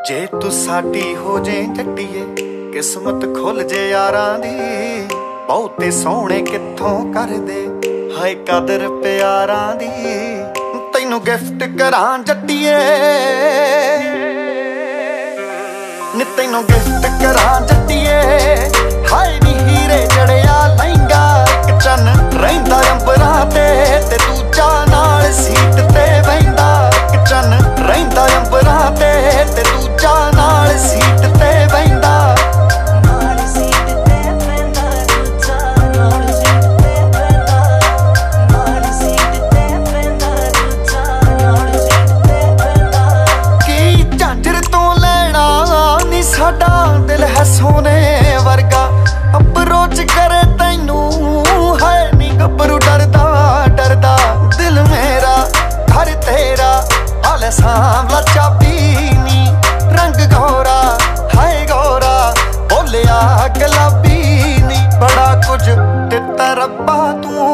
जे तू साडी हो जे जट्टीए किस्मत खुल जे यारां दी बहुते सोहणे कित्थों कर दे हाय कदर प्यारां दी तैनू गिफ्ट करां जट्टीए नी तैनू गिफ्ट करां जट्टीए हाय नी हीरे जड़िया लहंगा इक चन रहिंदा अंबरां ते दूजा नाल सीट ते बहिंदा इक चन रहिंदा अंबरां ते दूजा नाल सीट ते बहिंदा साडा दिल है सोने वर्गा अप्रोच करे तैनू है नी गबरू डरदा डरदा दिल मेरा घर तेरा हाले सांवला चाबी नी रंग गोरा हाय गोरा बोलिया गुलाबी नी बड़ा कुछ दिता रब्बा तू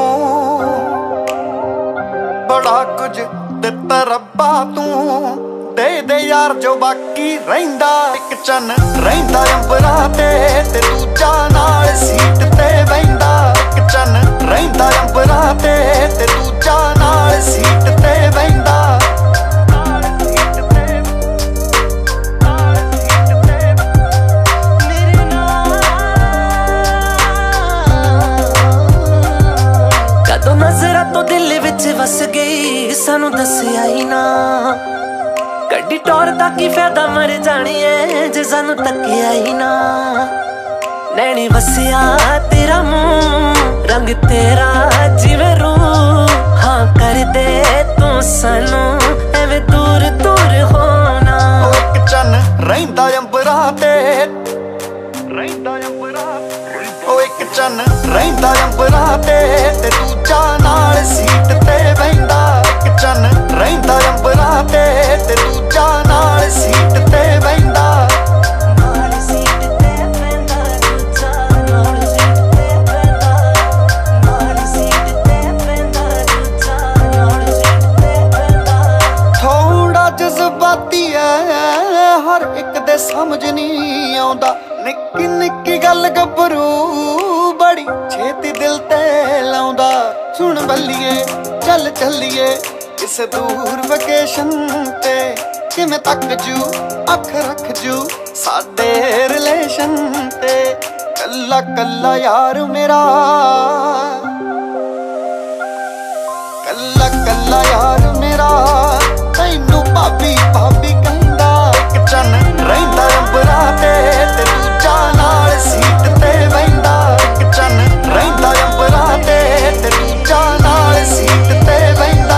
बड़ा कुछ दिता रब्बा तू दे यार जो बाकी रहिंदा इक चन रहिंदा अंबरां ते दूजा नाल सीट ते बहिंदा इक चन रहिंदा अंबरां ते दूजा नाल सीट ते बहिंदा कदों नज़रां तो दिल विच वस गई सानू दस्सिया ही ना गड्डी टोर दा की फायदा मर जानी है जे सानू तकिया ही ना नैनी वसिया तेरा मुंह रंग तेरा जिवें रूह हाँ कर दे तू सानू एवें दूर दूर होना इक चन रहिंदा अंबरां ते ओ इक चन रहिंदा अंबरां ते दूजा नाल सीट ते बहिंदा इक चन रहिंदा अंबरां ते दूजा नाल सीट ते बहिंदा थोड़ा जज्बाती है हर एक दे समझ नहीं आउंदा निक्की निक्की गल गभरू बड़ी छेती दिल ते लाउंदा सुन बल्लिए चल चलिए किसे दूर वेकेशन ते किवें तक जू अख रख जू साडे रिलेशन ते कल्ला कल्ला यार मेरा कल्ला कल्ला यार मेरा तैनू भाभी भाभी कहंदा इक चन रहिंदा अंबरां ते दूजा नाल सीट ते बहिंदा इक चन रहिंदा अंबरां ते दूजा नाल सीट ते बहिंदा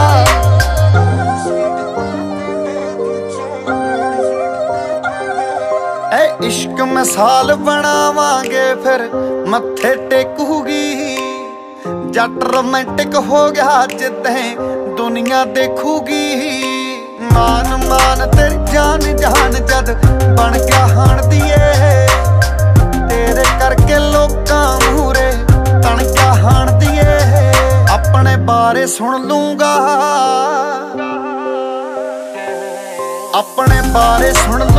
ए इश्क मिसाल बनावांगे फिर मत्थे टेकूगी जट रोमांटिक हो गया जिद्दें दुनिया देखूगी मान मान तेरी जान जान जद बन गया हाण दिए तेरे करके लोकां मूरे तन गया हाण दिए अपने बारे सुन लूंगा अपने बारे सुन